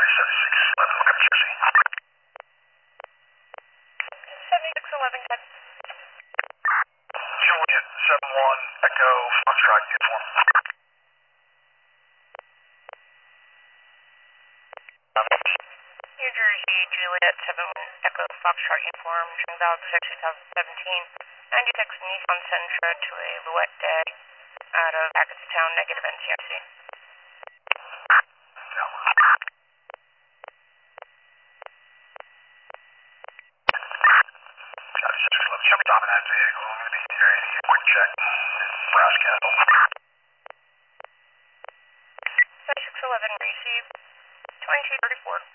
what kind of chassis? 7611, Ted. Juliet 71 Echo Foxtrot uniform. New Jersey, Juliet 71 Echo Foxtrot uniform, showing valid 6 2017, 96 Nissan Sentra to a Louette day out of Hackettstown, negative NCIC. Show me top of that vehicle. I'm going to be here to get a quick check. Brass Castle. 7611 received, 2234.